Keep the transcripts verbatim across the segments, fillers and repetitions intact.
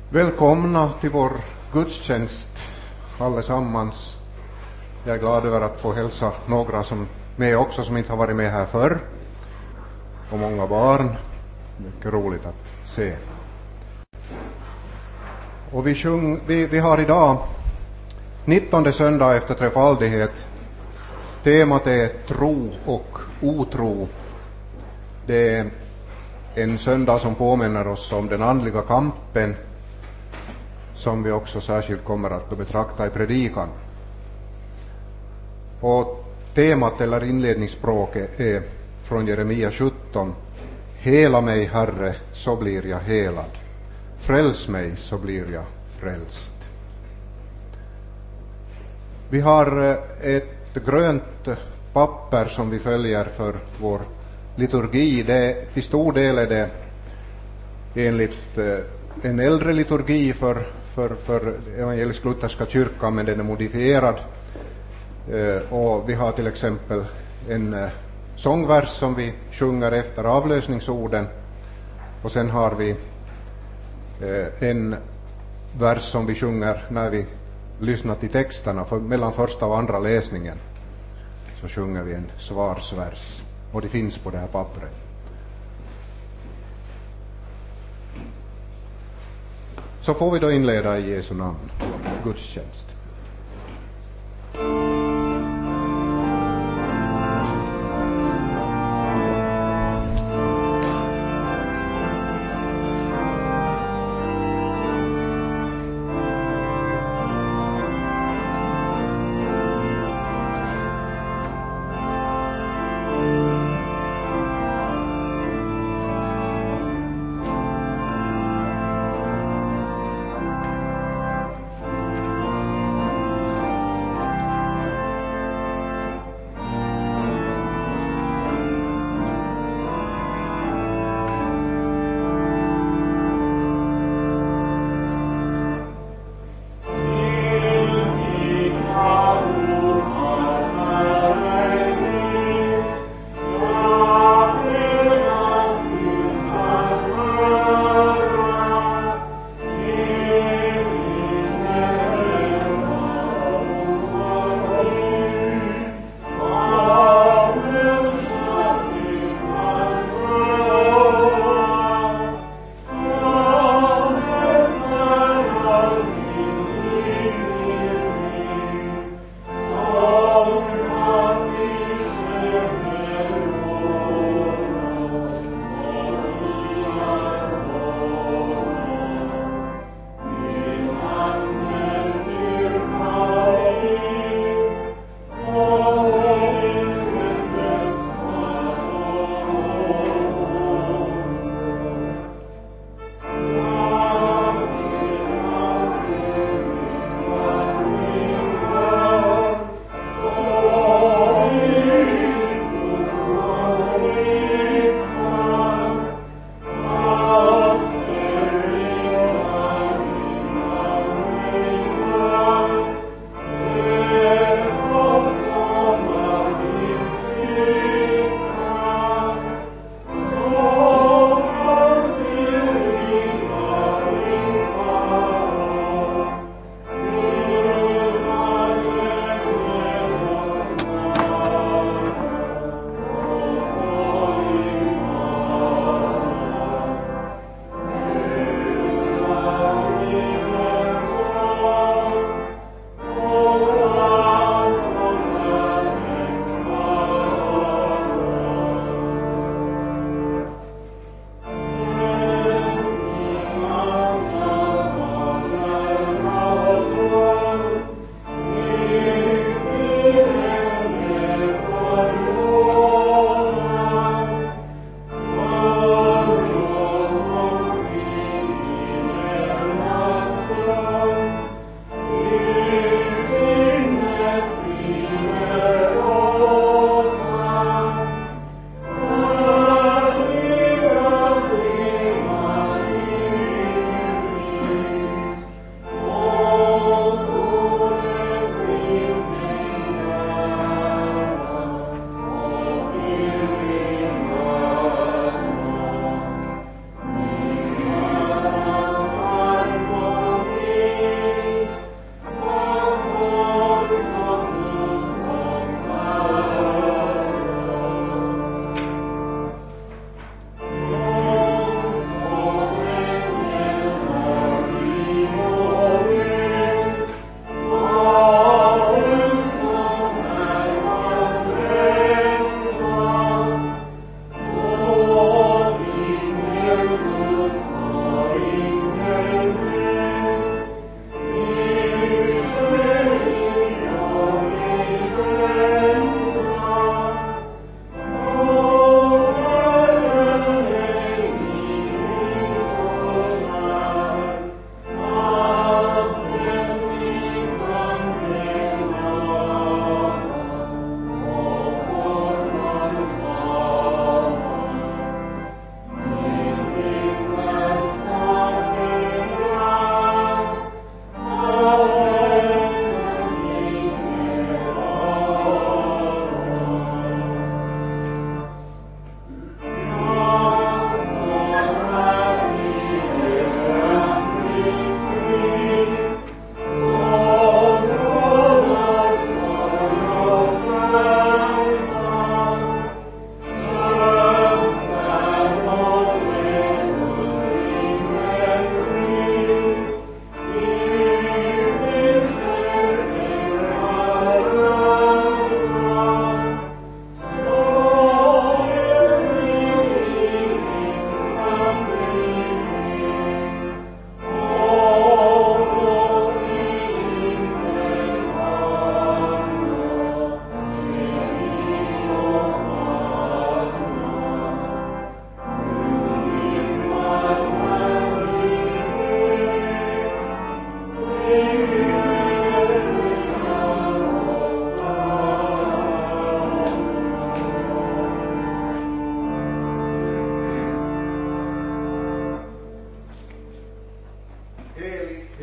Välkomna till vår gudstjänst allesammans. Jag är glad över att få hälsa några som med också som inte har varit med här förr. Och många barn. Mycket roligt att se. Och vi, sjung, vi, vi har idag nittonde söndag efter trefaldighet. Temat är tro och otro. Det är en söndag som påminner oss om den andliga kampen, som vi också särskilt kommer att betrakta i predikan. Och temat eller inledningsspråket är från Jeremia sjutton. Hela mig, Herre, så blir jag helad. Fräls mig, så blir jag frälst. Vi har ett grönt papper som vi följer för vår liturgi. Det, till stor del är det enligt en äldre liturgi för, för, för evangelisk-lutherska kyrkan, men den är modifierad. Och vi har till exempel en sångvers som vi sjunger efter avlösningsorden. Och sen har vi en vers som vi sjunger när vi lyssnar till texterna. För mellan första och andra läsningen så sjunger vi en svarsvers. Och det finns på det här pappret. Så får vi då inleda i Jesu namn vår gudstjänst.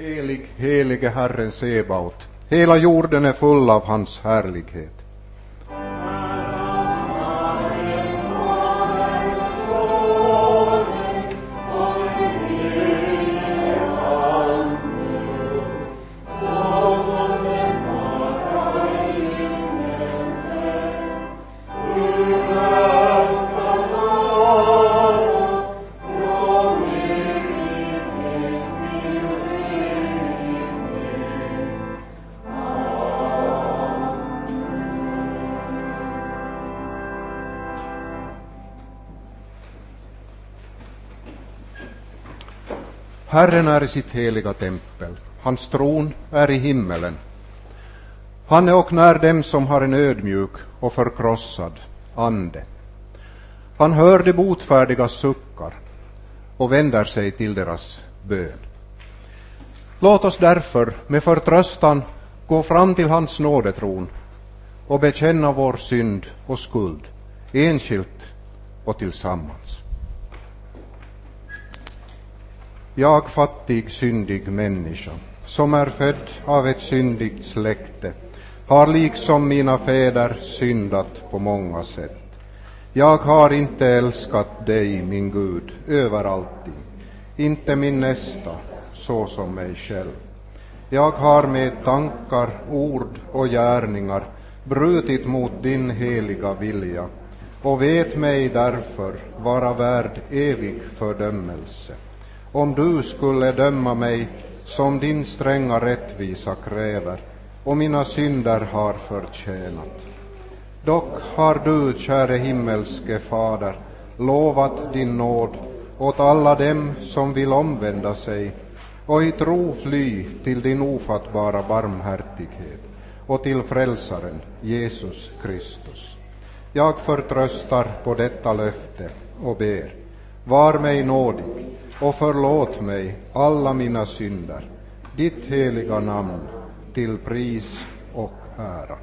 Helig, helige Herren Sebaot. Hela jorden är full av hans härlighet. Herren är i sitt heliga tempel, hans tron är i himmelen. Han är och när dem som har en ödmjuk och förkrossad ande. Han hör de botfärdigas suckar och vänder sig till deras bön. Låt oss därför med förtröstan gå fram till hans nådetron och bekänna vår synd och skuld, enskilt och tillsammans. Jag, fattig, syndig människa, som är född av ett syndigt släkte, har liksom mina fäder syndat på många sätt. Jag har inte älskat dig, min Gud, över allting, inte min nästa så som mig själv. Jag har med tankar, ord och gärningar brutit mot din heliga vilja och vet mig därför vara värd evig fördömelse. Om du skulle döma mig som din stränga rättvisa kräver och mina synder har förtjänat. Dock har du, käre himmelske Fader, lovat din nåd åt alla dem som vill omvända sig och i tro fly till din ofattbara barmhärtighet och till frälsaren Jesus Kristus. Jag förtröstar på detta löfte och ber, var mig nådig och förlåt mig alla mina synder, ditt heliga namn till pris och ära.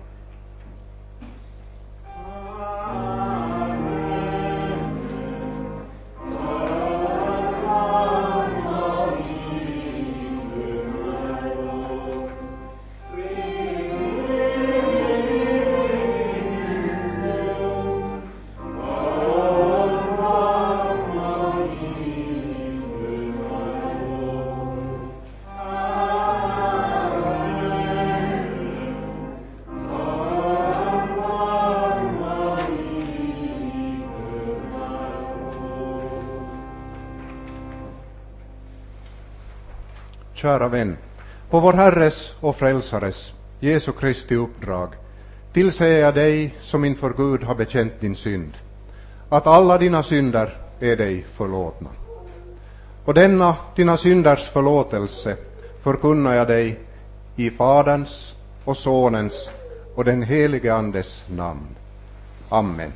Kära vän, på vår Herres och Frälsares, Jesu Kristi uppdrag, tillsäger jag dig som inför Gud har bekänt din synd, att alla dina synder är dig förlåtna. Och denna dina synders förlåtelse förkunnar jag dig i Faderns och Sonens och den helige Andes namn. Amen.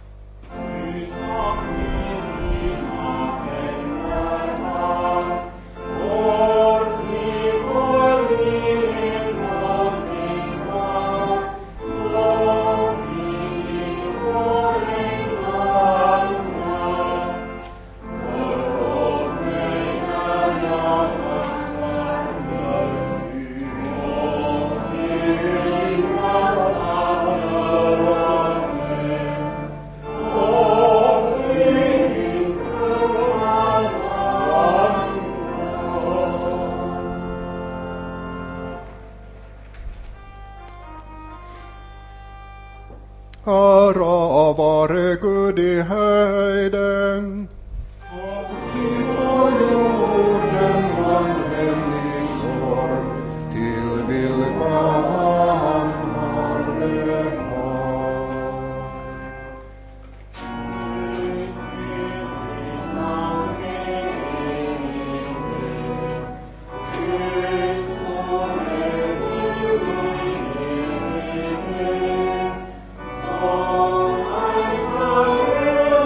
Ära vare Gud i höjden, och på jorden bland människor, till vilka han har behag. Som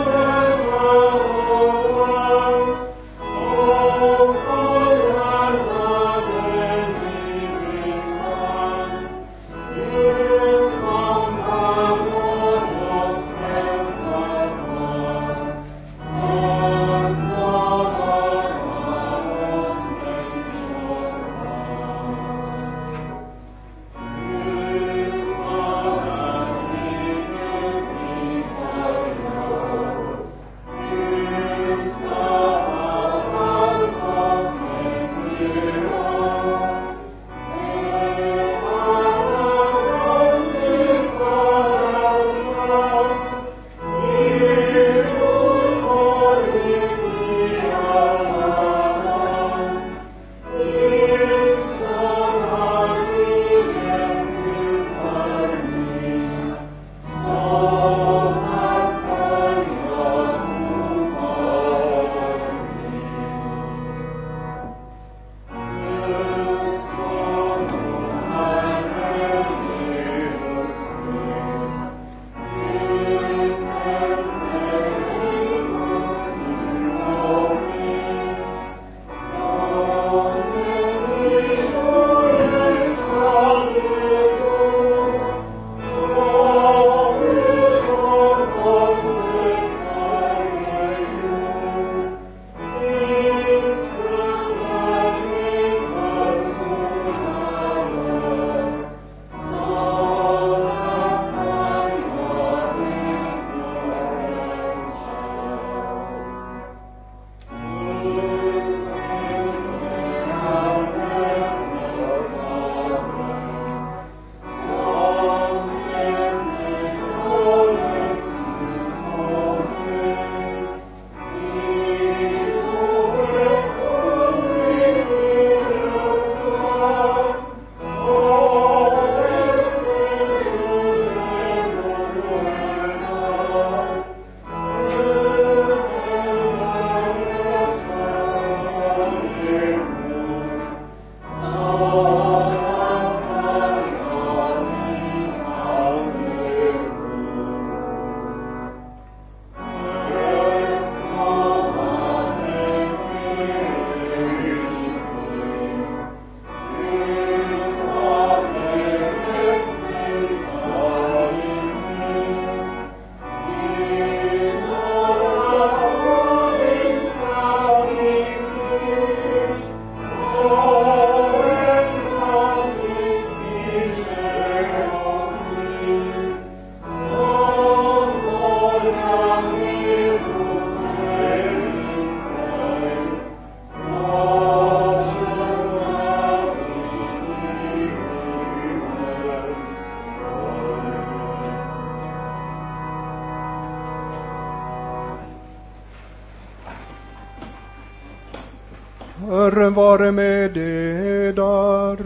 Herren vare med eder.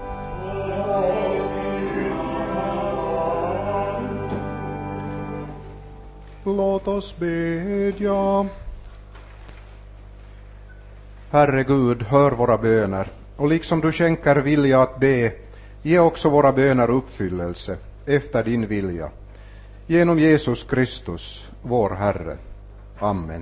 Låt oss bedja. Herre Gud, hör våra böner, och liksom du skänker vilja att be, ge också våra böner uppfyllelse efter din vilja. Genom Jesus Kristus, vår Herre. Amen.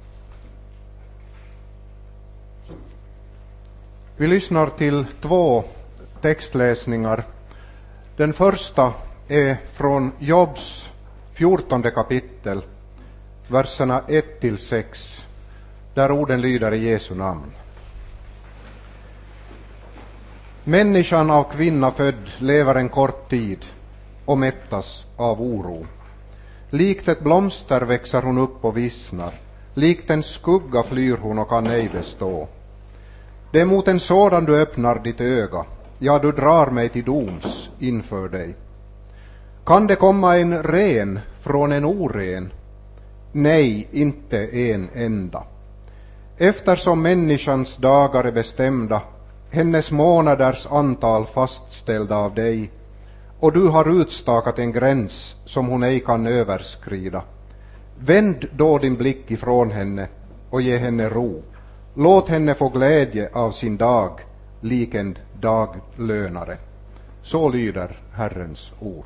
Vi lyssnar till två textläsningar. Den första är från Jobs fjortonde kapitel, verserna ett till sex, där orden lyder i Jesu namn. Människan av kvinna född lever en kort tid och mättas av oro. Likt ett blomster växer hon upp och vissnar. Likt en skugga flyr hon och kan ej bestå. Det är mot en sådan du öppnar ditt öga. Ja, du drar mig till doms inför dig. Kan det komma en ren från en oren? Nej, inte en enda. Eftersom människans dagar är bestämda, hennes månaders antal fastställda av dig, och du har utstakat en gräns som hon ej kan överskrida. Vänd då din blick ifrån henne och ge henne ro. Låt henne få glädje av sin dag, lik en daglönare. Så lyder Herrens ord.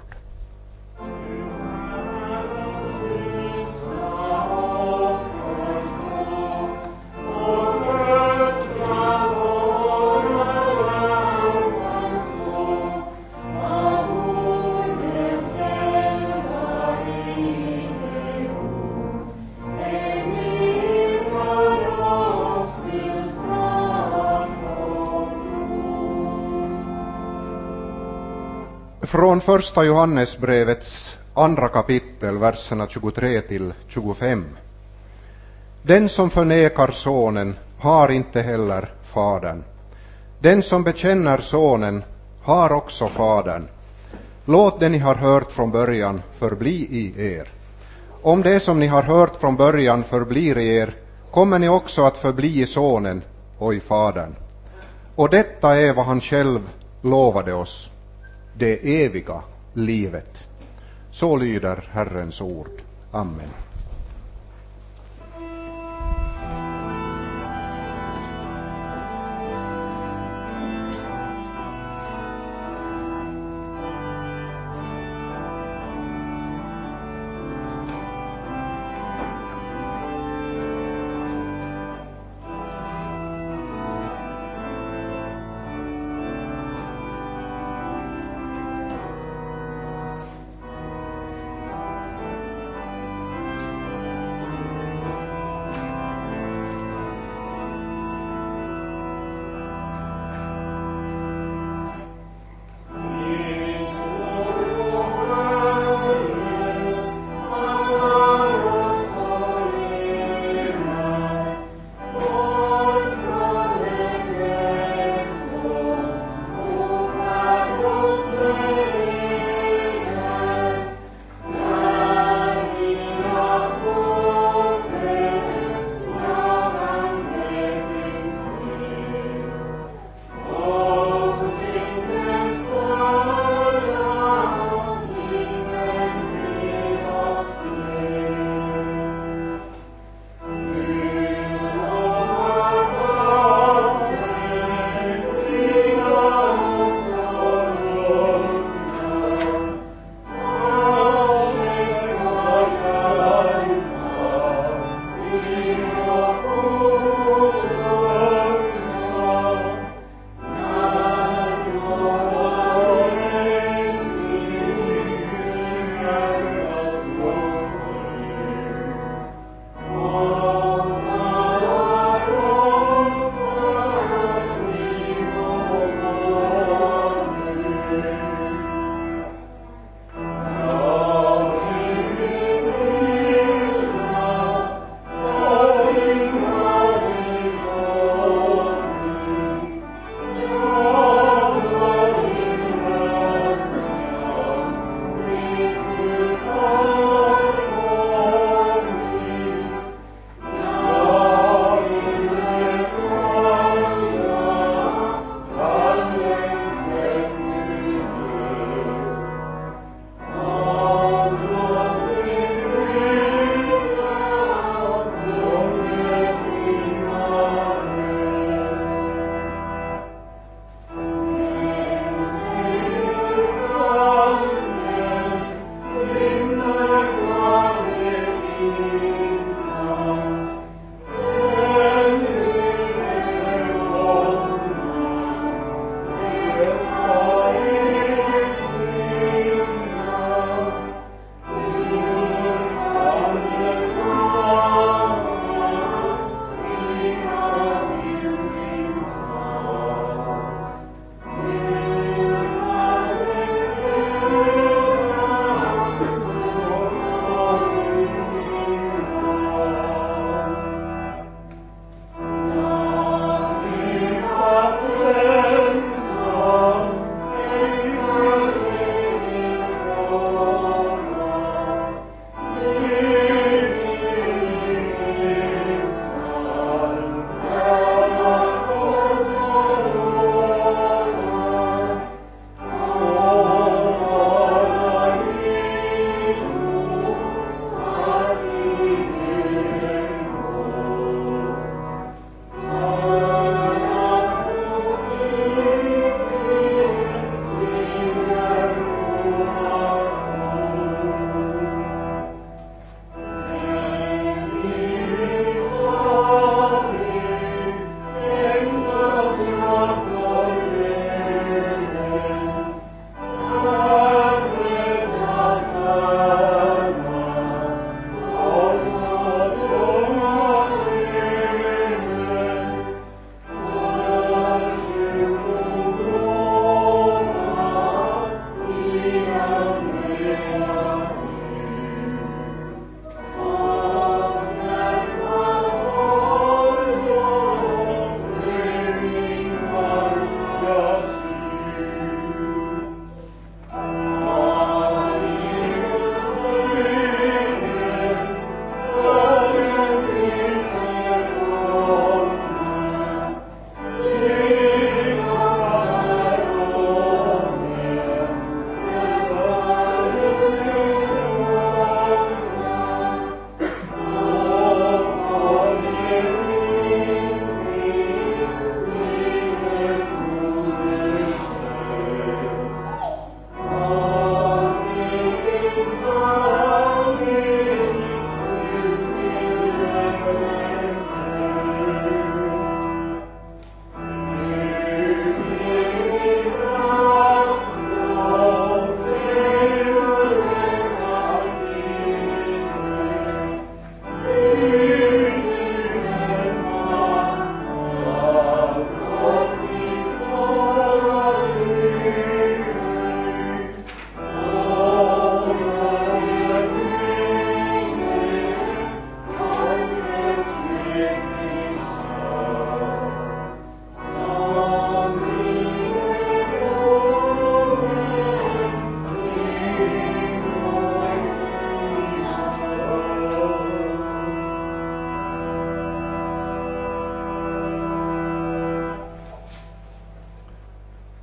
Från första Johannesbrevets andra kapitel, verserna tjugotre till tjugofem. Den som förnekar sonen har inte heller fadern. Den som bekänner sonen har också fadern. Låt det ni har hört från början förbli i er. Om det som ni har hört från början förblir i er, kommer ni också att förbli i sonen och i fadern. Och detta är vad han själv lovade oss, det eviga livet. Så lyder Herrens ord. Amen.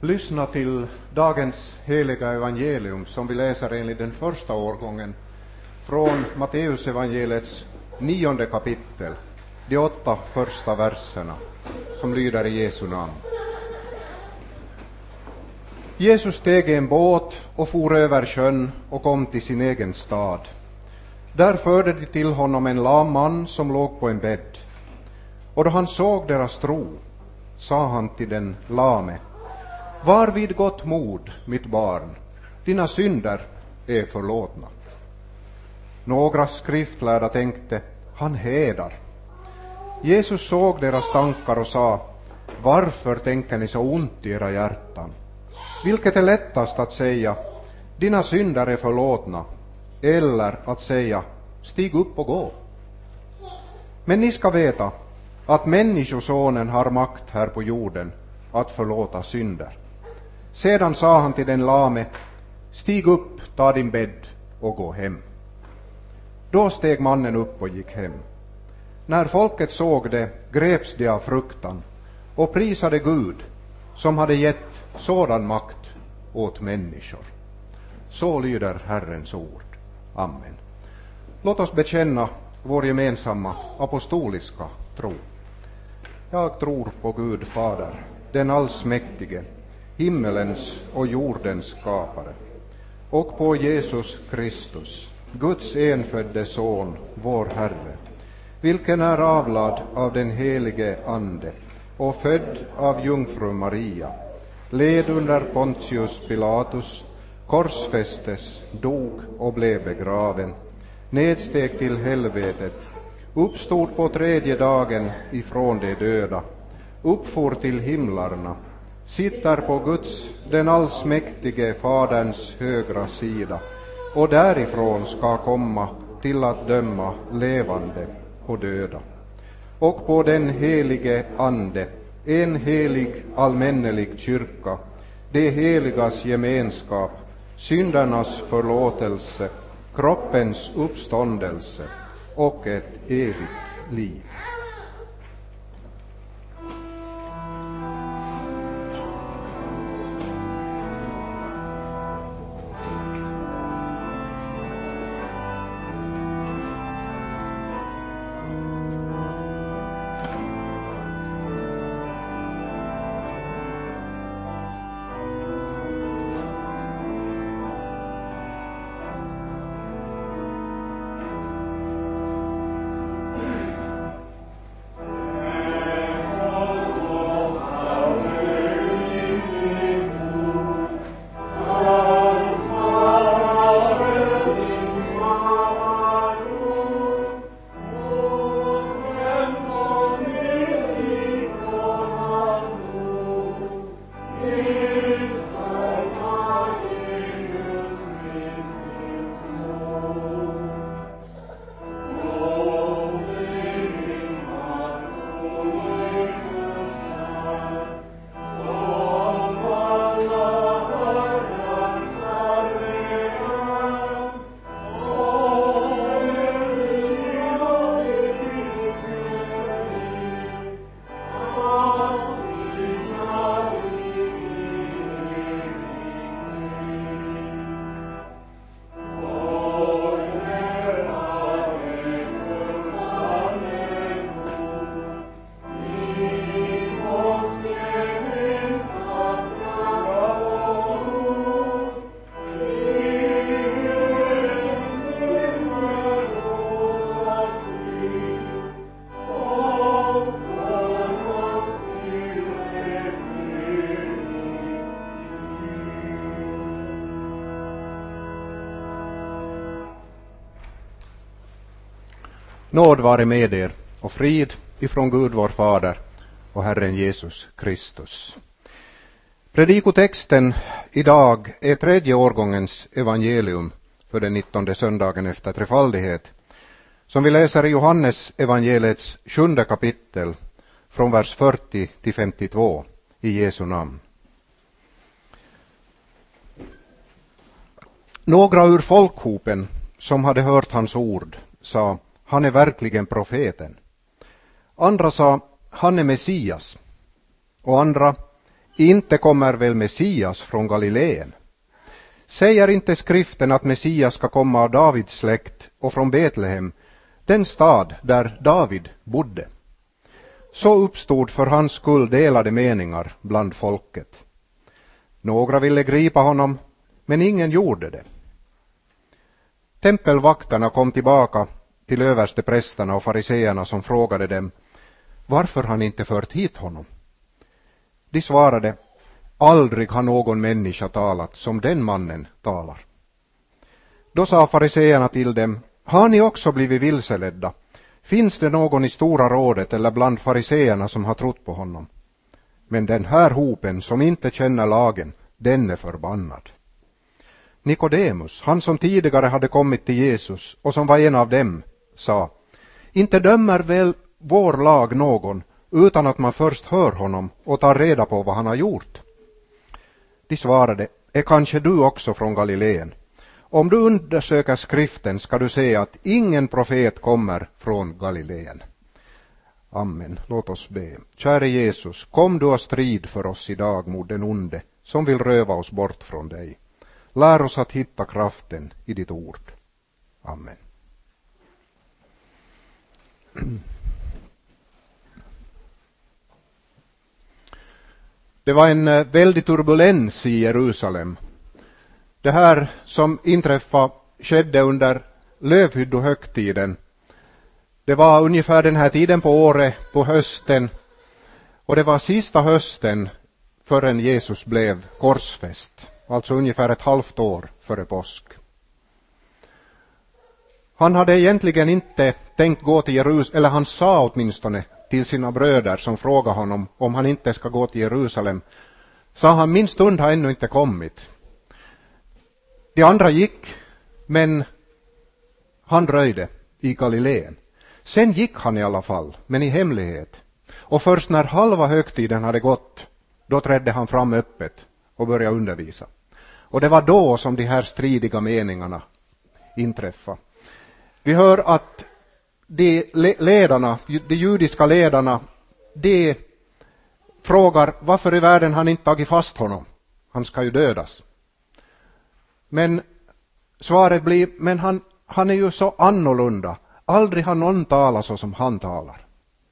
lyssna till dagens heliga evangelium som vi läser enligt den första årgången från Matteus evangeliets nionde kapitel, de åtta första verserna, som lyder i Jesu namn. Jesus steg i en båt och for över sjön och kom till sin egen stad. Där förde de till honom en lam man som låg på en bädd. Och då han såg deras tro, sa han till den lame: var vid gott mod, mitt barn, dina synder är förlåtna. Några skriftlärda tänkte: han hädar. Jesus såg deras tankar och sa: varför tänker ni så ont i era hjärtan? Vilket är lättast att säga: dina synder är förlåtna, eller att säga: stig upp och gå? Men ni ska veta att människosonen har makt här på jorden att förlåta synder. Sedan sa han till den lame: stig upp, ta din bädd och gå hem. Då steg mannen upp och gick hem. När folket såg det greps de av fruktan och prisade Gud som hade gett sådan makt åt människor. Så lyder Herrens ord. Amen. Låt oss bekänna vår gemensamma apostoliska tro. Jag tror på Gud Fader, den allsmäktige, himmelens och jordens skapare, och på Jesus Kristus, Guds enfödde son, vår Herre, vilken är avlad av den helige Ande och född av jungfru Maria, led under Pontius Pilatus, korsfästes, dog och blev begraven, nedsteg till helvetet, uppstod på tredje dagen ifrån de döda, uppfor till himlarna, sitter på Guds, den allsmäktige Faderns högra sida, och därifrån ska komma till att döma levande och döda. Och på den helige Ande, en helig allmännelig kyrka, det heligas gemenskap, syndernas förlåtelse, kroppens uppståndelse och ett evigt liv. Nåd vare med er och frid ifrån Gud vår Fader och Herren Jesus Kristus. Predikotexten idag är tredje årgångens evangelium för den nittonde söndagen efter trefaldighet, som vi läser i Johannes evangeliets sjunde kapitel från vers fyrtio till femtiotvå i Jesu namn. Några ur folkhopen som hade hört hans ord sa: han är verkligen profeten. Andra sa: han är Messias. Och andra: inte kommer väl Messias från Galileen? Säger inte skriften att Messias ska komma av Davids släkt och från Betlehem, den stad där David bodde? Så uppstod för hans skull delade meningar bland folket. Några ville gripa honom, men ingen gjorde det. Tempelvakterna kom tillbaka till översteprästerna och fariseerna som frågade dem varför han inte fört hit honom. De svarade, aldrig har någon människa talat som den mannen talar. Då sa fariseerna till dem, har ni också blivit vilseledda? Finns det någon i stora rådet eller bland fariseerna som har trott på honom? Men den här hopen som inte känner lagen, den är förbannad. Nikodemus, han som tidigare hade kommit till Jesus och som var en av dem, sa, inte dömer väl vår lag någon utan att man först hör honom och tar reda på vad han har gjort? De svarade, är kanske du också från Galileen? Om du undersöker skriften ska du se att ingen profet kommer från Galileen. Amen. Låt oss be. Käre Jesus, kom du och strid för oss idag mot den onde som vill röva oss bort från dig. Lär oss att hitta kraften i ditt ord. Amen. Det var en väldig turbulens i Jerusalem. Det här som inträffade skedde under lövhyddohögtiden. Det var ungefär den här tiden på året, på hösten. Och det var sista hösten förrän Jesus blev korsfäst. Alltså ungefär ett halvt år före påsk. Han hade egentligen inte tänkt gå till Jerusalem, eller han sa åtminstone till sina bröder som frågade honom om han inte ska gå till Jerusalem. Sa han, min stund har ännu inte kommit. De andra gick, men han dröjde i Galileen. Sen gick han i alla fall, men i hemlighet. Och först när halva högtiden hade gått, då trädde han fram öppet och började undervisa. Och det var då som de här stridiga meningarna inträffade. Vi hör att de ledarna, de judiska ledarna, de frågar varför i världen han inte tagit fast honom. Han ska ju dödas. Men svaret blir, men han, han är ju så annorlunda. Aldrig har någon talat så som han talar.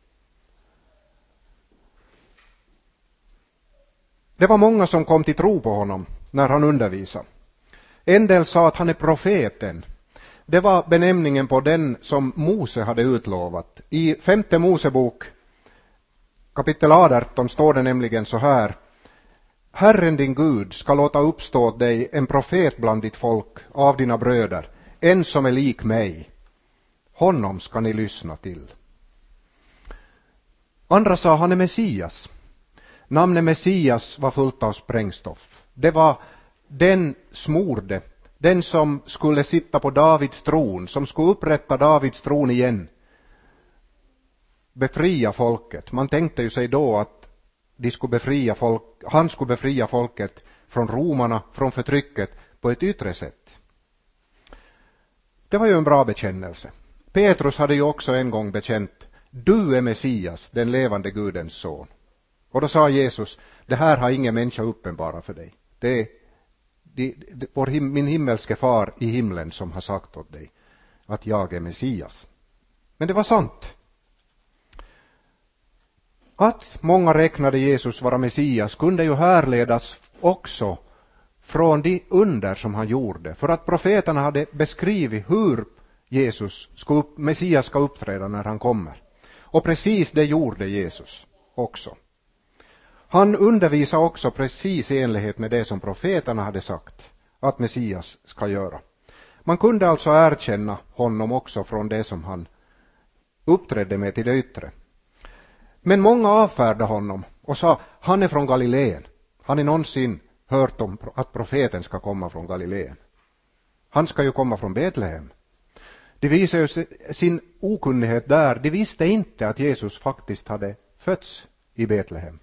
Det var många som kom till tro på honom när han undervisade. En del sa att han är profeten. Det var benämningen på den som Mose hade utlovat. I femte Mosebok kapitel arton står det nämligen så här. Herren din Gud ska låta uppstå dig en profet bland ditt folk av dina bröder, en som är lik mig. Honom ska ni lyssna till. Andra sa han är Messias. Namnet Messias var fullt av sprängstoff. Det var den smorde, den som skulle sitta på Davids tron, som skulle upprätta Davids tron igen. Befria folket. Man tänkte ju sig då att de skulle befria folk, han skulle befria folket från romarna, från förtrycket på ett yttre sätt. Det var ju en bra bekännelse. Petrus hade ju också en gång bekänt, du är Messias, den levande Gudens son. Och då sa Jesus, det här har ingen människa uppenbara för dig. Det är det, det, vår him, min himmelske far i himlen som har sagt åt dig att jag är Messias. Men det var sant. Att många räknade Jesus vara Messias kunde ju härledas också från de under som han gjorde. För att profeterna hade beskrivit hur Jesus, ska, Messias ska uppträda när han kommer. Och precis det gjorde Jesus också. Han undervisade också precis i enlighet med det som profeterna hade sagt att Messias ska göra. Man kunde alltså erkänna honom också från det som han uppträdde med till det yttre. Men många avfärdade honom och sa, han är från Galileen. Har ni någonsin hört om att profeten ska komma från Galileen? Han ska ju komma från Betlehem. De visade ju sin okunnighet där. De visste inte att Jesus faktiskt hade fötts i Betlehem.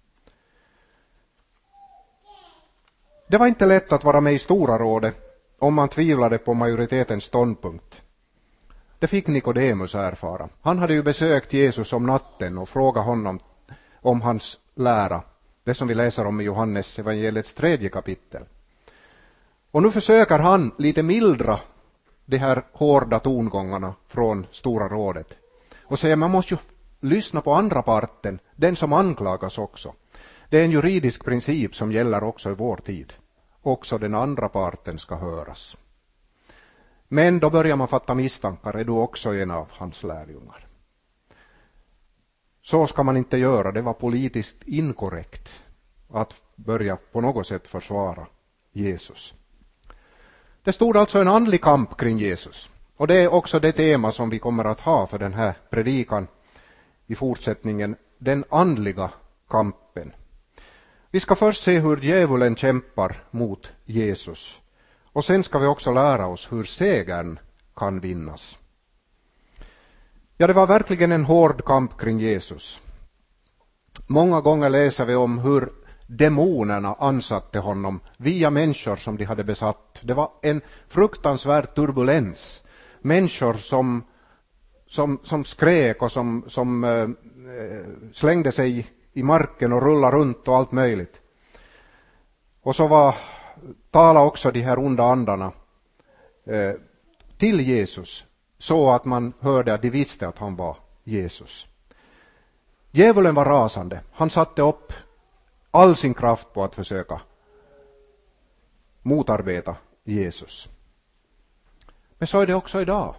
Det var inte lätt att vara med i Stora rådet om man tvivlade på majoritetens ståndpunkt. Det fick Nikodemus erfara. Han hade ju besökt Jesus om natten och frågat honom om hans lära. Det som vi läser om i Johannes evangeliets tredje kapitel. Och nu försöker han lite mildra de här hårda tongångarna från Stora rådet. Och säger man måste ju lyssna på andra parten, den som anklagas också. Det är en juridisk princip som gäller också i vår tid. Också den andra parten ska höras. Men då börjar man fatta misstankar, är du också en av hans lärjungar? Så ska man inte göra, det var politiskt inkorrekt att börja på något sätt försvara Jesus. Det stod alltså en andlig kamp kring Jesus. Och det är också det tema som vi kommer att ha för den här predikan i fortsättningen, den andliga kampen. Vi ska först se hur djävulen kämpar mot Jesus. Och sen ska vi också lära oss hur segern kan vinnas. Ja, det var verkligen en hård kamp kring Jesus. Många gånger läser vi om hur demonerna ansatte honom via människor som de hade besatt. Det var en fruktansvärd turbulens. Människor som, som, som skrek och som, som äh, slängde sig i marken och rullade runt och allt möjligt. Och så var tala också de här onda andarna eh, till Jesus, så att man hörde att de visste att han var Jesus. Djävulen var rasande. Han satte upp all sin kraft på att försöka motarbeta Jesus. Men så är det också idag.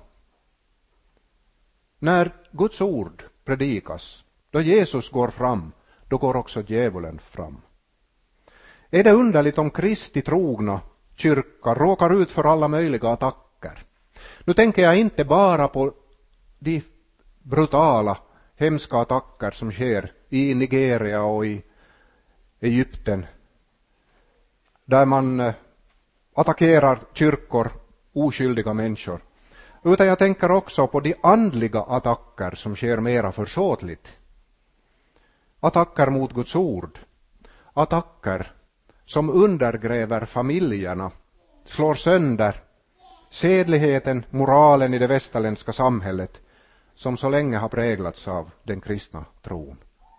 När Guds ord predikas, då Jesus går fram, då går också djävulen fram. Är det underligt om Kristi trogna kyrka råkar ut för alla möjliga attacker? Nu tänker jag inte bara på de brutala, hemska attacker som sker i Nigeria och i Egypten, där man attackerar kyrkor, oskyldiga människor. Utan jag tänker också på de andliga attacker som sker mera försåtligt. Attacker mot Guds ord. Attacker som undergräver familjerna, slår sönder sedligheten, moralen i det västerländska samhället som så länge har präglats av den kristna tron.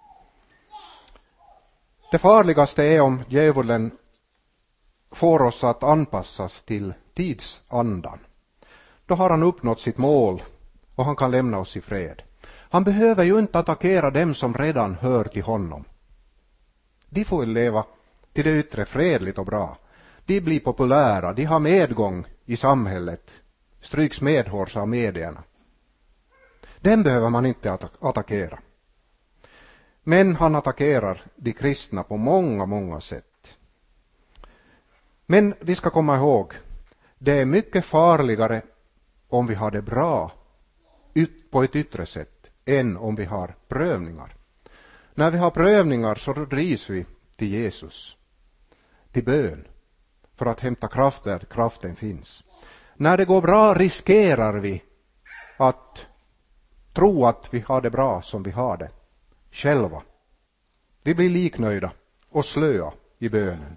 Det farligaste är om djävulen får oss att anpassas till tidsandan. Då har han uppnått sitt mål och han kan lämna oss i fred. Han behöver ju inte attackera dem som redan hör till honom. De får leva till det yttre fredligt och bra. De blir populära, de har medgång i samhället, stryks medhårs av medierna. Den behöver man inte attack- attackera. Men han attackerar de kristna på många, många sätt. Men vi ska komma ihåg, det är mycket farligare om vi har det bra ut på ett yttre sätt än om vi har prövningar. När vi har prövningar så drivs vi till Jesus, till bön, för att hämta kraft där kraften finns. När det går bra riskerar vi att tro att vi har det bra som vi har det själva. Vi blir liknöjda och slöa i bönen.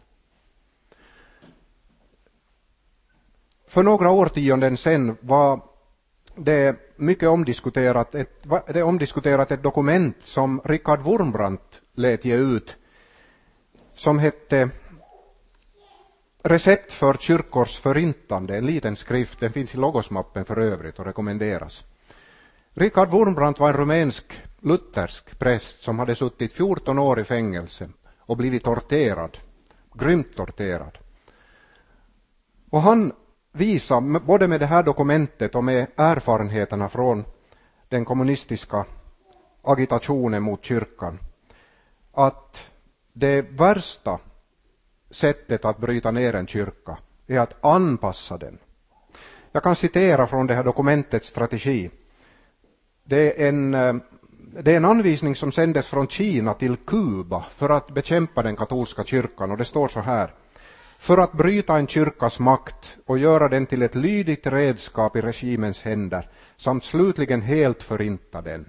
För några årtionden sedan var det mycket omdiskuterat ett, det är omdiskuterat ett dokument som Richard Wurmbrand lät ge ut, som hette Recept för kyrkors förintande, en liten skrift. Den finns i Logosmappen för övrigt och rekommenderas. Richard Wurmbrand var en rumänsk luthersk präst som hade suttit fjorton år i fängelse och blivit torterad, grymt torterad. Och han visar, både med det här dokumentet och med erfarenheterna från den kommunistiska agitationen mot kyrkan, att det värsta sättet att bryta ner en kyrka är att anpassa den. Jag kan citera från det här dokumentets strategi. Det är en, det är en anvisning som sändes från Kina till Kuba för att bekämpa den katolska kyrkan, och det står så här: för att bryta en kyrkas makt och göra den till ett lydigt redskap i regimens händer samt slutligen helt förinta den.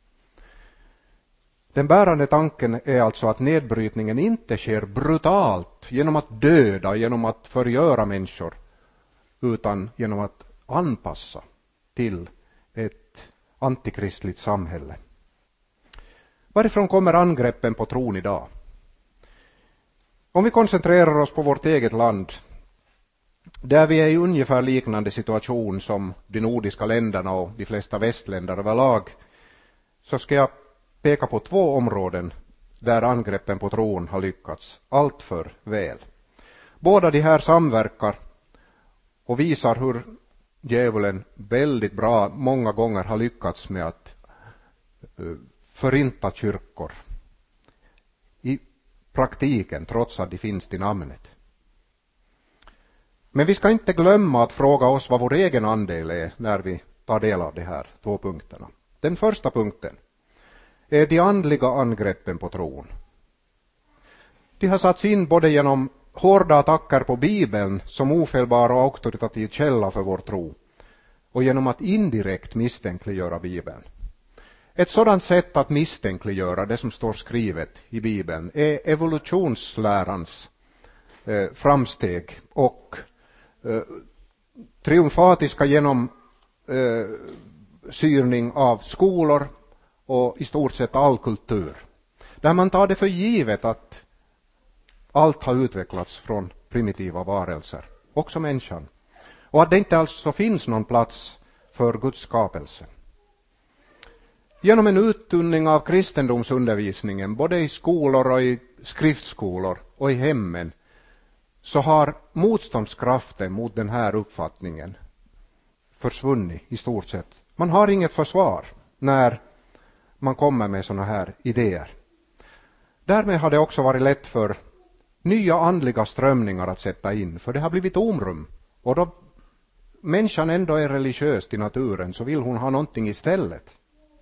Den bärande tanken är alltså att nedbrytningen inte sker brutalt genom att döda, genom att förgöra människor, utan genom att anpassa till ett antikristligt samhälle. Varifrån kommer angreppen på tron idag? Om vi koncentrerar oss på vårt eget land, där vi är i ungefär liknande situation som de nordiska länderna och de flesta västländer överlag, så ska jag peka på två områden där angreppen på tron har lyckats allt för väl. Båda de här samverkar och visar hur djävulen väldigt bra många gånger har lyckats med att förinta kyrkor i praktiken, trots att de finns i namnet. Men vi ska inte glömma att fråga oss vad vår egen andel är när vi tar del av de här två punkterna. Den första punkten är de andliga angreppen på tron. De har satts in både genom hårda attacker på Bibeln som ofelbar och auktoritativ källa för vår tro och genom att indirekt misstänkliggöra Bibeln. Ett sådant sätt att misstänkliggöra det som står skrivet i Bibeln är evolutionslärans eh, framsteg och eh, triumfatiska genom eh, syrning av skolor och i stort sett all kultur. Där man tar det för givet att allt har utvecklats från primitiva varelser, också människan. Och att det inte alltså finns någon plats för Guds skapelse. Genom en uttunning av kristendomsundervisningen, både i skolor och i skriftskolor och i hemmen, så har motståndskraften mot den här uppfattningen försvunnit i stort sett. Man har inget försvar när man kommer med såna här idéer. Därmed har det också varit lätt för nya andliga strömningar att sätta in, för det har blivit omrum. Och då människan ändå är religiös till naturen, så vill hon ha någonting istället.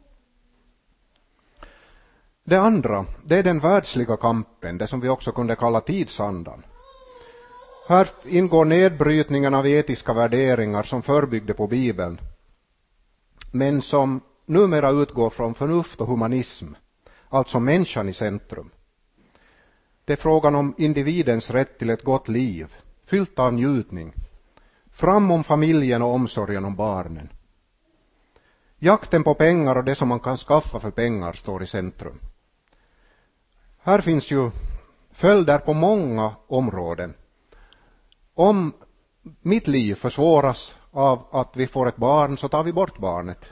Det andra, det är den världsliga kampen, det som vi också kunde kalla tidsandan. Här ingår nedbrytningen av etiska värderingar som förbyggde på Bibeln, men som numera utgår från förnuft och humanism, alltså människan i centrum. Det är frågan om individens rätt till ett gott liv, fyllt av njutning, fram om familjen och omsorgen om barnen. Jakten på pengar och det som man kan skaffa för pengar står i centrum. Här finns ju följder på många områden. Om mitt liv försvåras av att vi får ett barn, så tar vi bort barnet.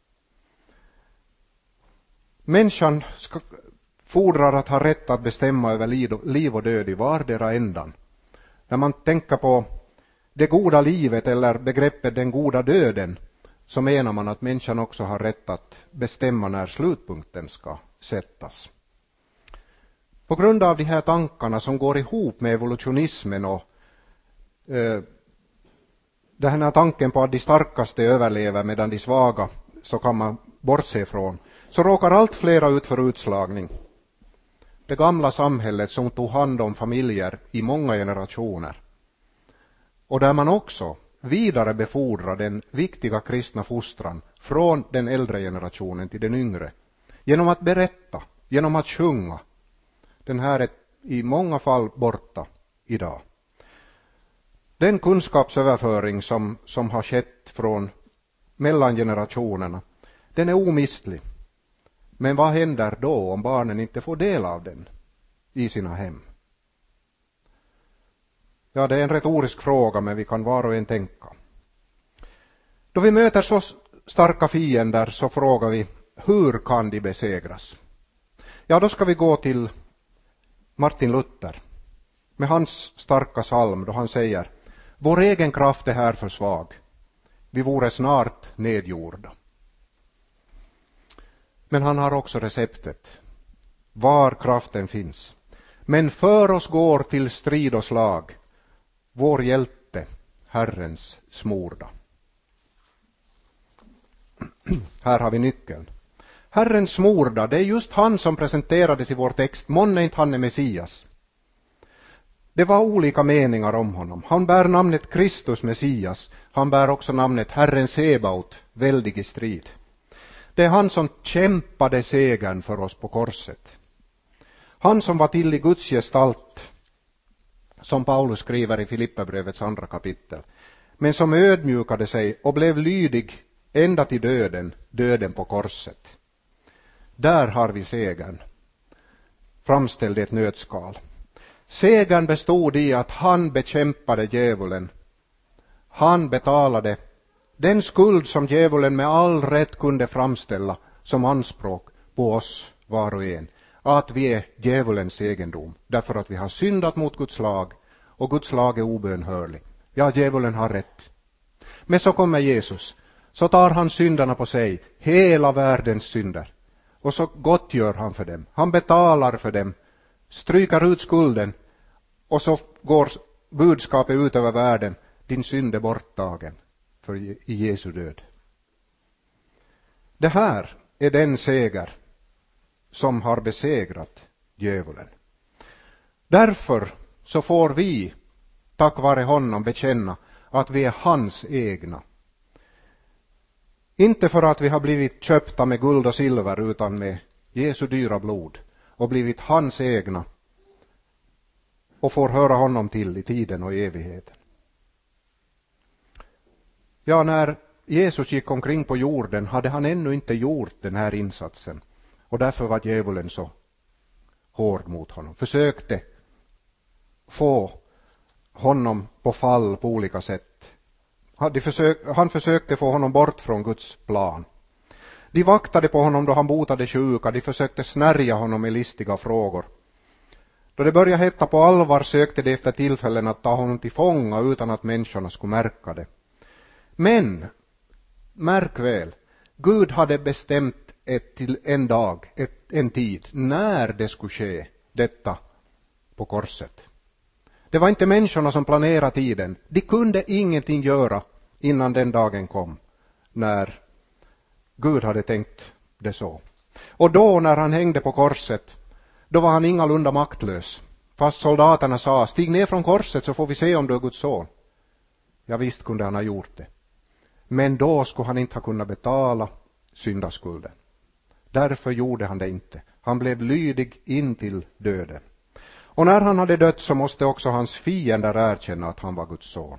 Människan ska, fordrar att ha rätt att bestämma över liv och död i vardera ändan. När man tänker på det goda livet eller begreppet den goda döden, så menar man att människan också har rätt att bestämma när slutpunkten ska sättas. På grund av de här tankarna som går ihop med evolutionismen och eh, den här tanken på att de starkaste överlever medan de svaga så kan man bortse ifrån, så råkar allt flera ut för utslagning. Det gamla samhället som tog hand om familjer i många generationer, och där man också vidare befordrar den viktiga kristna fostran från den äldre generationen till den yngre, genom att berätta, genom att sjunga. Den här är i många fall borta idag. Den kunskapsöverföring som, som har skett från mellan generationerna, den är omistlig. Men vad händer då om barnen inte får del av den i sina hem? Ja, det är en retorisk fråga, men vi kan var och en tänka. Då vi möter så starka fiender så frågar vi, hur kan de besegras? Ja, då ska vi gå till Martin Luther med hans starka psalm då han säger: vår egen kraft är här för svag. Vi vore snart nedgjorda. Men han har också receptet. Var kraften finns. Men för oss går till strid och slag vår hjälte, Herrens smorda. Här har vi nyckeln. Herrens smorda, det är just han som presenterades i vår text. Månne inte han är Messias. Det var olika meningar om honom. Han bär namnet Kristus Messias. Han bär också namnet Herren Sebaot, väldig i strid. Det är han som kämpade segern för oss på korset. Han som var till i Guds gestalt, som Paulus skriver i Filipperbrevets andra kapitel, men som ödmjukade sig och blev lydig ända till döden, döden på korset. Där har vi segern, framställd i ett nötskal. Segern bestod i att han bekämpade djävulen. Han betalade den skuld som djävulen med all rätt kunde framställa som anspråk på oss var och en. Att vi är djävulens egendom därför att vi har syndat mot Guds lag och Guds lag är obönhörlig. Ja, djävulen har rätt. Men så kommer Jesus, så tar han syndarna på sig, hela världens synder. Och så gottgör han för dem. Han betalar för dem, stryker ut skulden och så går budskapet ut över världen. Din synd är borttagen för i Jesu död. Det här är den seger som har besegrat djävulen. Därför så får vi tack vare honom bekänna att vi är hans egna. Inte för att vi har blivit köpta med guld och silver utan med Jesu dyra blod och blivit hans egna och får höra honom till i tiden och evigheten. Ja, när Jesus gick omkring på jorden hade han ännu inte gjort den här insatsen och därför var djävulen så hård mot honom. Försökte få honom på fall på olika sätt. Han försökte få honom bort från Guds plan. De vaktade på honom då han botade sjuka. De försökte snärja honom med listiga frågor. Då det började hetta på allvar sökte de efter tillfällen att ta honom till fånga utan att människorna skulle märka det. Men, märk väl, Gud hade bestämt ett till en dag, ett, en tid, när det skulle ske detta på korset. Det var inte människorna som planerade tiden. De kunde ingenting göra innan den dagen kom, när Gud hade tänkt det så. Och då när han hängde på korset, då var han ingalunda maktlös. Fast soldaterna sa, stig ner från korset så får vi se om du är Guds son. Ja, visst kunde han ha gjort det. Men då skulle han inte ha kunnat betala syndaskulden. Därför gjorde han det inte. Han blev lydig in till döden. Och när han hade dött så måste också hans fiender erkänna att han var Guds son.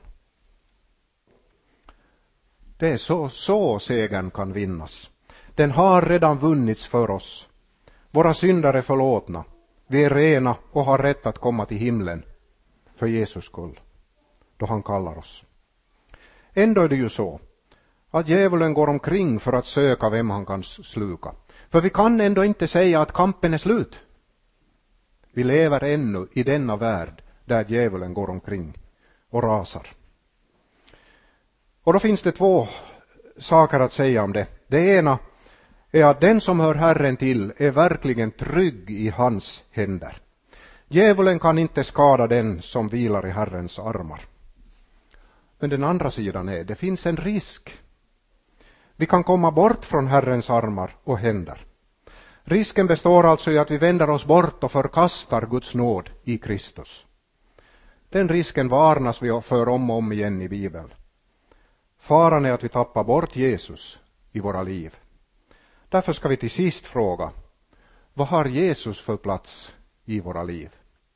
Det är så, så segern kan vinnas. Den har redan vunnits för oss. Våra synder är förlåtna. Vi är rena och har rätt att komma till himlen för Jesus skull, då han kallar oss. Ändå är det ju så att djävulen går omkring för att söka vem han kan sluka. För vi kan ändå inte säga att kampen är slut. Vi lever ännu i denna värld där djävulen går omkring och rasar. Och då finns det två saker att säga om det. Det ena är att den som hör Herren till är verkligen trygg i hans händer. Djävulen kan inte skada den som vilar i Herrens armar. Men den andra sidan är, det finns en risk. Vi kan komma bort från Herrens armar och händer. Risken består alltså i att vi vänder oss bort och förkastar Guds nåd i Kristus. Den risken varnas vi för om och om igen i Bibeln. Faran är att vi tappar bort Jesus i våra liv. Därför ska vi till sist fråga, vad har Jesus för plats i våra liv?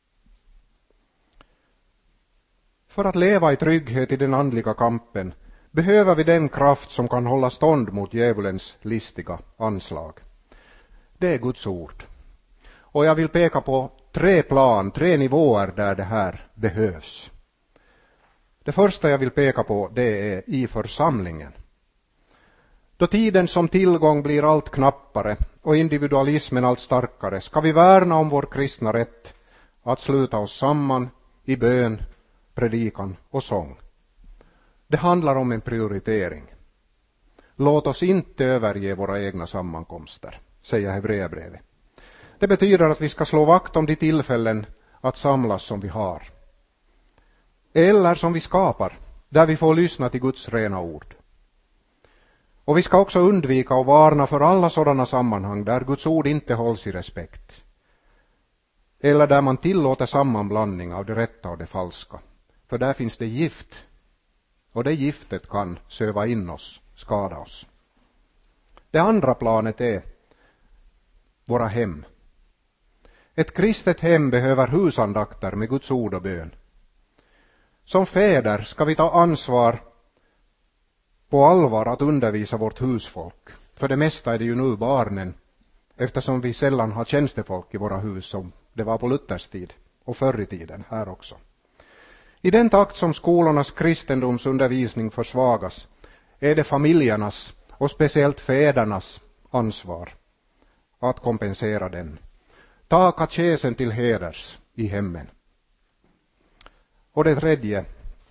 För att leva i trygghet i den andliga kampen behöver vi den kraft som kan hålla stånd mot djävulens listiga anslag. Det är Guds ord. Och jag vill peka på tre plan, tre nivåer där det här behövs. Det första jag vill peka på, det är i församlingen. Då tiden som tillgång blir allt knappare och individualismen allt starkare ska vi värna om vår kristna rätt att sluta oss samman i bön, predikan och sång. Det handlar om en prioritering. Låt oss inte överge våra egna sammankomster, säger Hebreerbrevet. Det betyder att vi ska slå vakt om de tillfällen att samlas som vi har. Eller som vi skapar, där vi får lyssna till Guds rena ord. Och vi ska också undvika och varna för alla sådana sammanhang där Guds ord inte hålls i respekt. Eller där man tillåter sammanblandning av det rätta och det falska. För där finns det gift. Och det giftet kan söva in oss, skada oss. Det andra planet är våra hem. Ett kristet hem behöver husandakter med Guds ord och bön. Som fäder ska vi ta ansvar på allvar att undervisa vårt husfolk. För det mesta är det ju nu barnen, eftersom vi sällan har tjänstefolk i våra hus som det var på Luthers tid. och förr i tiden här också. I den takt som skolornas kristendomsundervisning försvagas är det familjernas och speciellt fädernas ansvar att kompensera den. Ta katekesen till heders i hemmen. Och det tredje,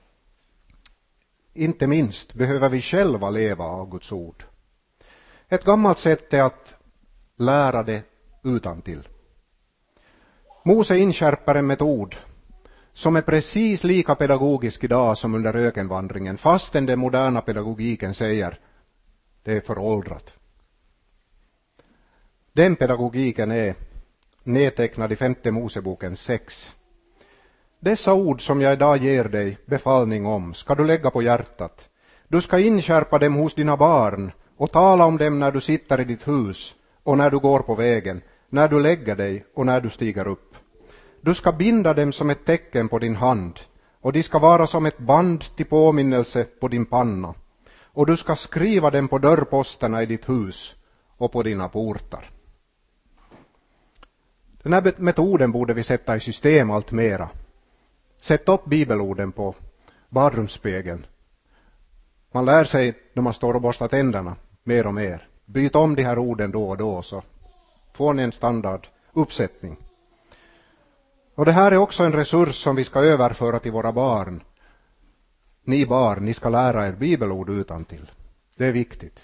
inte minst behöver vi själva leva av Guds ord. Ett gammalt sätt är att lära det utantill. Mose inskärper en metod som är precis lika pedagogisk idag som under ökenvandringen, fastän den moderna pedagogiken säger det är föråldrat. Den pedagogiken är nedtecknad i femte Moseboken sex. Dessa ord som jag idag ger dig befallning om ska du lägga på hjärtat. Du ska inskärpa dem hos dina barn och tala om dem när du sitter i ditt hus och när du går på vägen, när du lägger dig och när du stiger upp. Du ska binda dem som ett tecken på din hand och de ska vara som ett band till påminnelse på din panna. Och du ska skriva dem på dörrposterna i ditt hus och på dina portar. Den här metoden borde vi sätta i system allt mera. Sätt upp bibelorden på badrumsspegeln. Man lär sig när man står och borstar tänderna mer och mer. Byt om de här orden då och då så får ni en standard uppsättning. Och det här är också en resurs som vi ska överföra till våra barn. Ni barn, ni ska lära er bibelord utantill. Det är viktigt.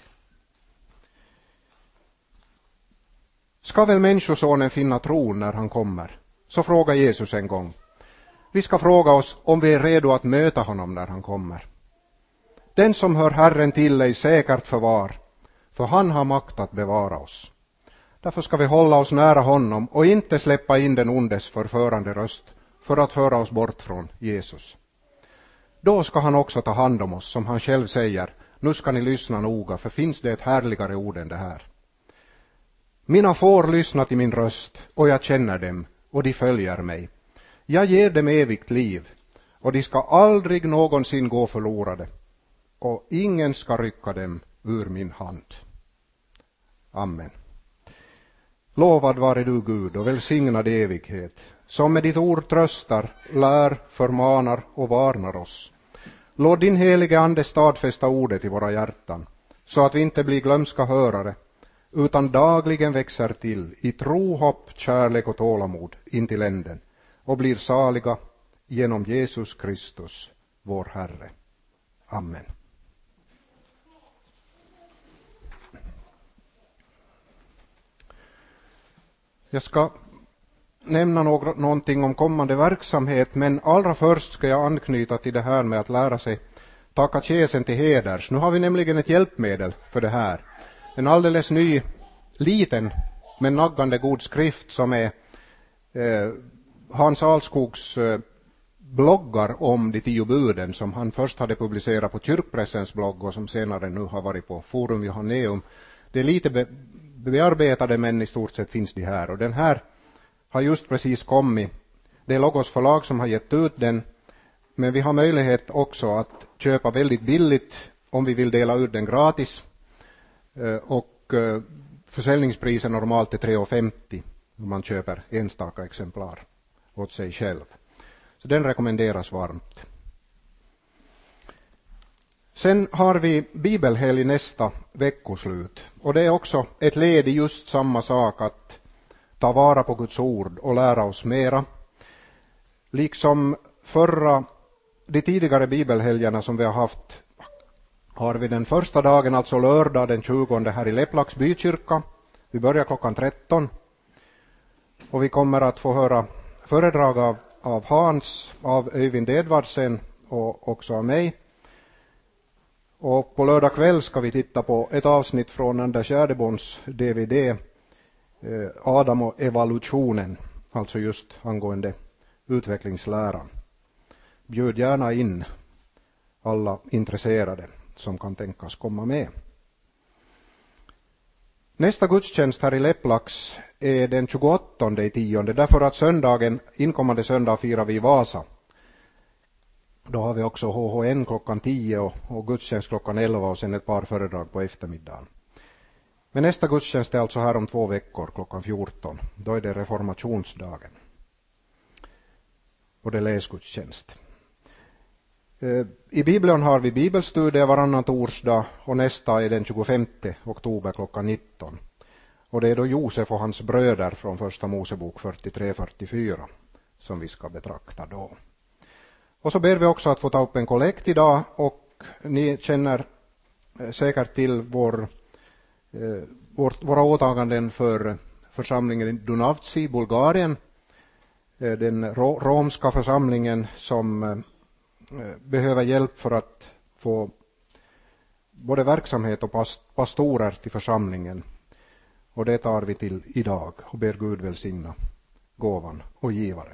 Ska väl människosonen finna tron när han kommer? Så frågar Jesus en gång. Vi ska fråga oss om vi är redo att möta honom när han kommer. Den som hör Herren till är säkert förvar, för han har makt att bevara oss. Därför ska vi hålla oss nära honom och inte släppa in den ondes förförande röst för att föra oss bort från Jesus. Då ska han också ta hand om oss, som han själv säger. Nu ska ni lyssna noga, för finns det ett härligare ord än det här. Mina får lyssna till min röst, och jag känner dem, och de följer mig. Jag ger dem evigt liv, och de ska aldrig någonsin gå förlorade, och ingen ska rycka dem ur min hand. Amen. Lovad vare du, Gud, och välsignad evighet, som med ditt ord tröstar, lär, förmanar och varnar oss. Låt din helige ande stadfästa ordet i våra hjärtan, så att vi inte blir glömska hörare, utan dagligen växer till i tro, hopp, kärlek och tålamod in till änden, och blir saliga genom Jesus Kristus, vår Herre. Amen. Jag ska nämna något, någonting om kommande verksamhet, men allra först ska jag anknyta till det här med att lära sig ta katekesen till heders. Nu har vi nämligen ett hjälpmedel för det här. En alldeles ny, liten men naggande god skrift som är eh, Hans Alskogs eh, bloggar om de tio buden som han först hade publicerat på kyrkpressens blogg och som senare nu har varit på Forum Johanneum. Det är lite be- bearbetade, men i stort sett finns de här. Och den här har just precis kommit. Det är Logos förlag som har gett ut den. Men vi har möjlighet också att köpa väldigt billigt om vi vill dela ut den gratis. Och försäljningspriset normalt är tre kronor femtio om man köper enstaka exemplar åt sig själv. Så den rekommenderas varmt. Sen har vi bibelhelg nästa veckoslut. Och det är också ett led i just samma sak, att ta vara på Guds ord och lära oss mera. Liksom förra, de tidigare bibelhelgerna som vi har haft, har vi den första dagen, alltså lördag den tjugonde här i Leplax bykyrka. Vi börjar klockan tretton. Och vi kommer att få höra föredrag av, av Hans, av Öyvind Edvardsen och också av mig. Och på lördag kväll ska vi titta på ett avsnitt från Anders Gärdebons D V D eh, Adam och evolutionen, alltså just angående utvecklingsläran. Bjud gärna in alla intresserade som kan tänkas komma med. Nästa gudstjänst här i Leplax är den tjugoåttonde i tionde, därför att söndagen, inkommande söndag firar vi Vasa. Då har vi också H H N klockan tio och, och gudstjänst klockan elva och sen ett par föredrag på eftermiddagen. Men nästa gudstjänst är alltså här om två veckor klockan fjorton. Då är det reformationsdagen. och det är läsgudstjänst. I Bibeln har vi bibelstudier varannan torsdag och nästa är den tjugofemte oktober klockan nitton. Och det är då Josef och hans bröder från första Mosebok fyrtiotre fyrtiofyra som vi ska betrakta då. Och så ber vi också att få ta upp en kollekt idag, och ni känner säkert till vår, eh, vår, våra åtaganden för församlingen i Dunavci i Bulgarien, eh, den ro, romska församlingen som eh, behöver hjälp för att få både verksamhet och past, pastorer till församlingen. Och det tar vi till idag och ber Gud välsigna gåvan och givaren.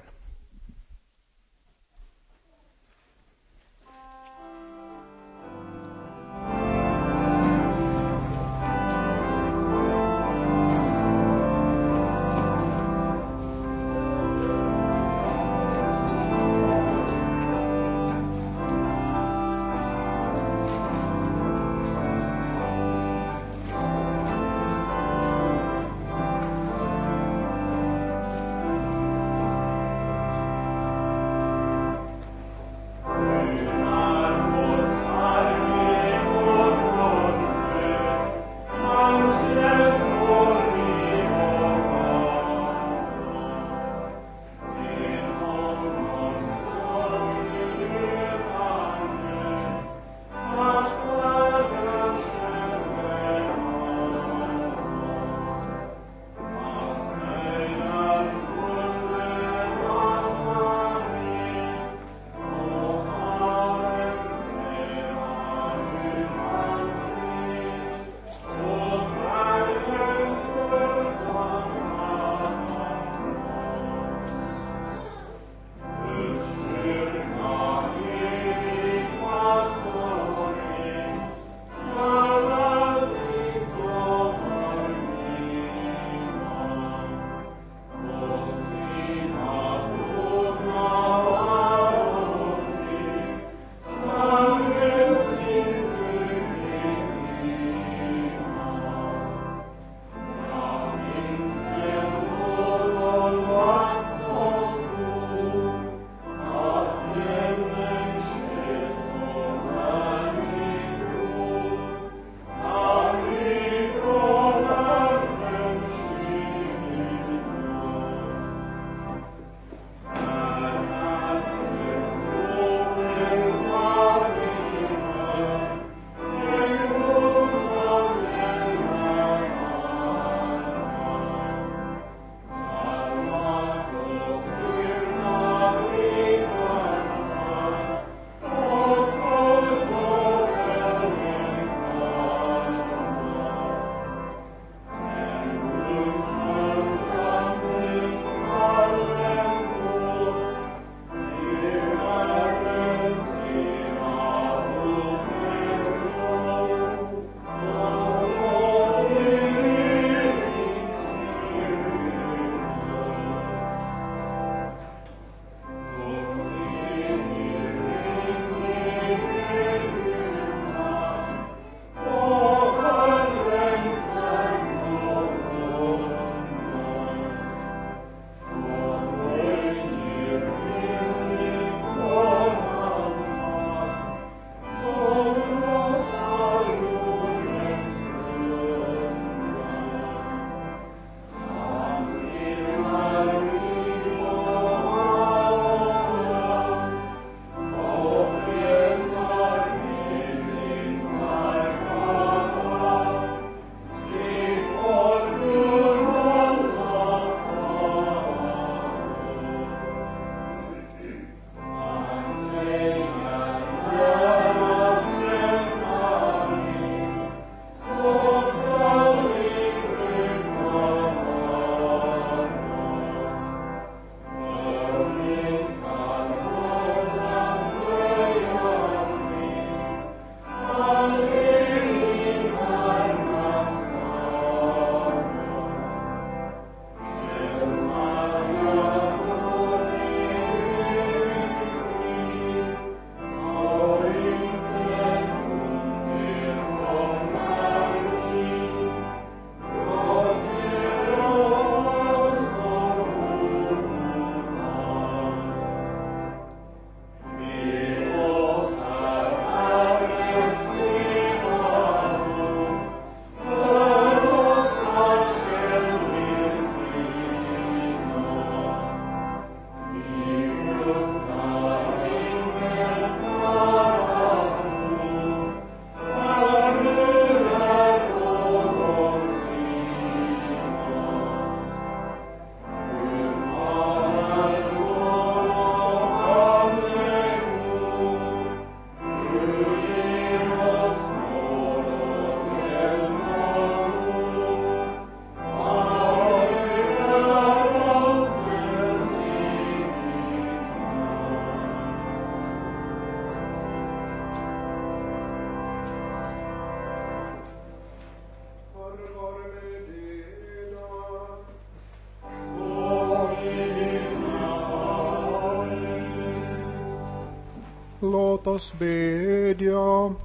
låt oss bedja.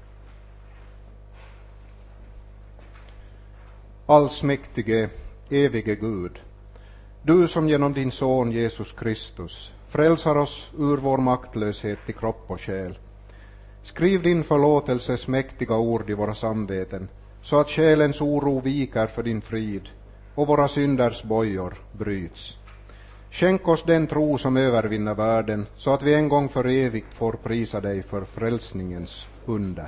Allsmäktige, evige Gud, du som genom din son Jesus Kristus frälsar oss ur vår maktlöshet i kropp och själ. Skriv din förlåtelses mäktiga ord i våra samveten, så att själens oro viker för din frid och våra synders bojor bryts. Skänk oss den tro som övervinner världen, så att vi en gång för evigt får prisa dig för frälsningens under.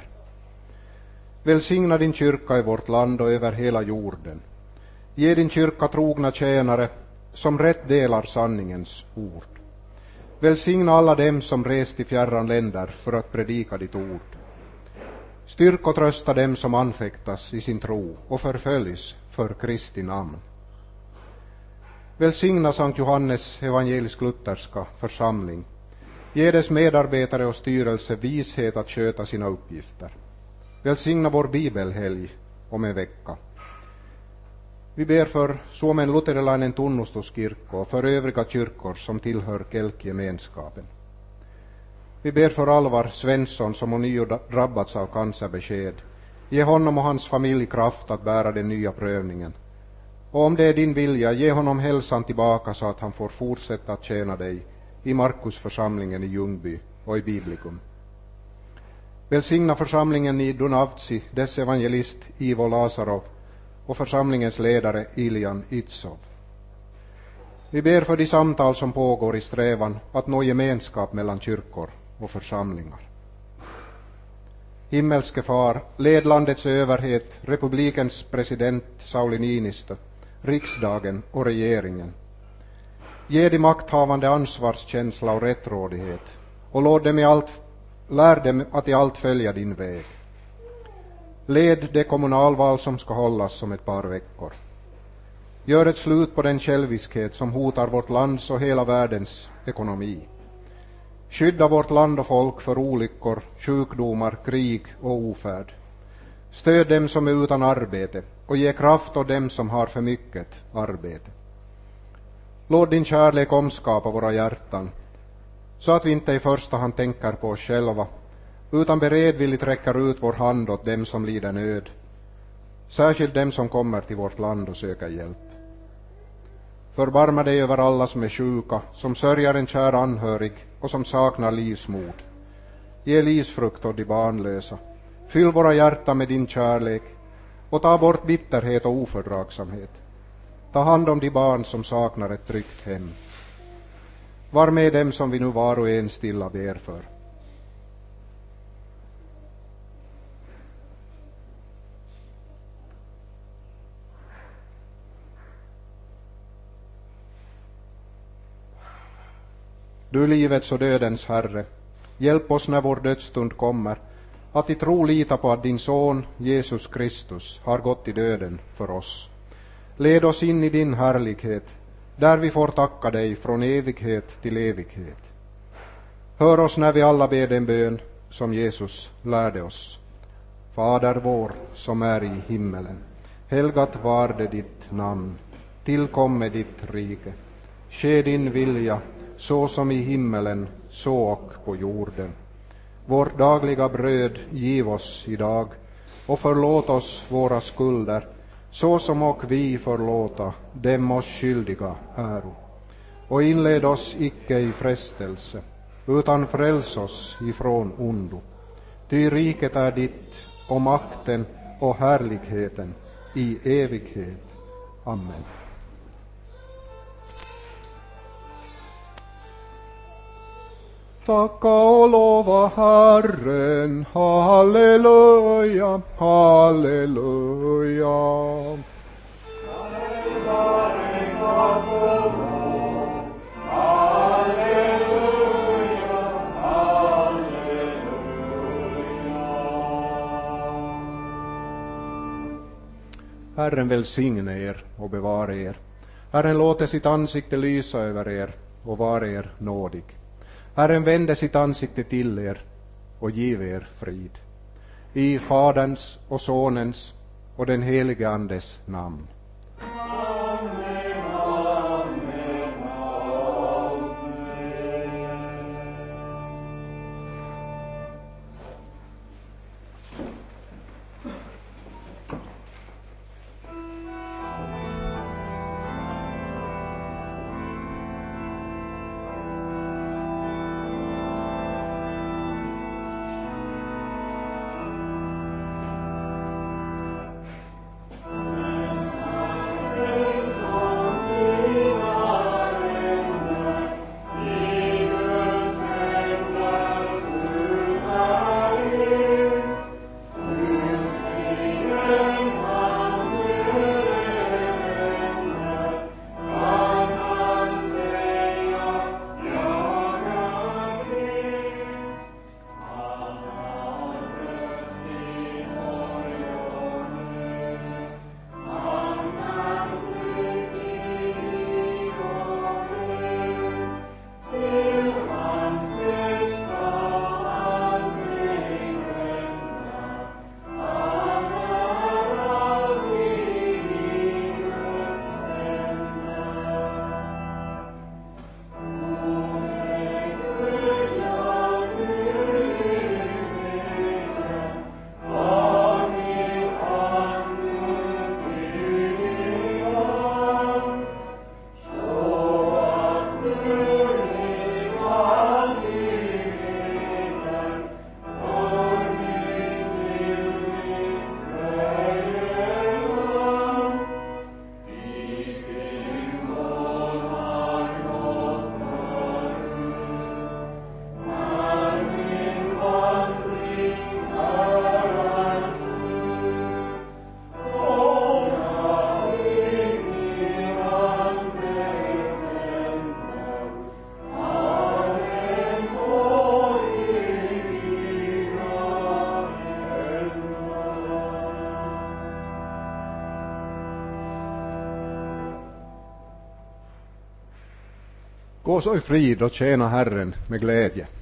Välsigna din kyrka i vårt land och över hela jorden. Ge din kyrka trogna tjänare som rätt delar sanningens ord. Välsigna alla dem som rest i fjärran länder för att predika ditt ord. Styrk och trösta dem som anfäktas i sin tro och förföljs för Kristi namn. Välsigna Sankt Johannes evangelisk-lutherska församling. Ge dess medarbetare och styrelse vishet att sköta sina uppgifter. Välsigna vår bibelhelg om en vecka. Vi ber för Suomen luterilainen tunnustuskirkko och för övriga kyrkor som tillhör Kelkgemenskapen. Vi ber för Alvar Svensson som ånyo drabbats av cancerbesked. Ge honom och hans familj kraft att bära den nya prövningen. Och om det är din vilja, ge honom hälsan tillbaka så att han får fortsätta att tjäna dig i Markusförsamlingen i Ljungby och i Biblikum. Välsigna församlingen i Dunavtsi, dess evangelist Ivo Lazarov och församlingens ledare Iljan Itsov. Vi ber för de samtal som pågår i strävan att nå gemenskap mellan kyrkor och församlingar. Himmelske far, led landets överhet, republikens president Sauli Niinistö, riksdagen och regeringen. Ge de makthavande ansvarskänsla och rättrådighet och låt dem i allt, lär dem att i allt följa din väg. Led det kommunalval som ska hållas som ett par veckor. Gör ett slut på den själviskhet som hotar vårt lands och hela världens ekonomi. Skydda vårt land och folk för olyckor, sjukdomar, krig och ofärd. Stöd dem som är utan arbete och ge kraft åt dem som har för mycket arbete. Låt din kärlek omskapa våra hjärtan, så att vi inte i första hand tänker på oss själva, utan beredvilligt räcker ut vår hand åt dem som lider nöd, särskilt dem som kommer till vårt land och söker hjälp. Förbarma dig över alla som är sjuka, som sörjer en kär anhörig och som saknar livsmod. Ge livsfrukt åt de barnlösa. Fyll våra hjärtan med din kärlek och ta bort bitterhet och ofördragsamhet. Ta hand om de barn som saknar ett tryggt hem. Var med dem som vi nu var och en stilla ber för. Du livets och dödens Herre, hjälp oss när vår dödsstund kommer, att i tro lita på att din son Jesus Kristus har gått i döden för oss. Led oss in i din härlighet, där vi får tacka dig från evighet till evighet. Hör oss när vi alla ber den bön som Jesus lärde oss. Fader vår som är i himmelen, helgat varde ditt namn, tillkomme ditt rike. Ske din vilja, så som i himmelen, så och på jorden. Vårt dagliga bröd giv oss idag, och förlåt oss våra skulder, så som och vi förlåta dem oss skyldiga äro. Och inled oss icke i frestelse, utan fräls oss ifrån ondo. Ty riket är ditt, och makten och härligheten i evighet. Amen. Tacka och lova Herren, halleluja, halleluja. Herren välsigne er och bevara er. Herren låter sitt ansikte lysa över er och vara er nådig. Herren vände sitt ansikte till er och giv er frid. I Faderns och Sonens och den helige Andes namn. Amen, amen, amen. Gå så i frid och tjäna Herren med glädje.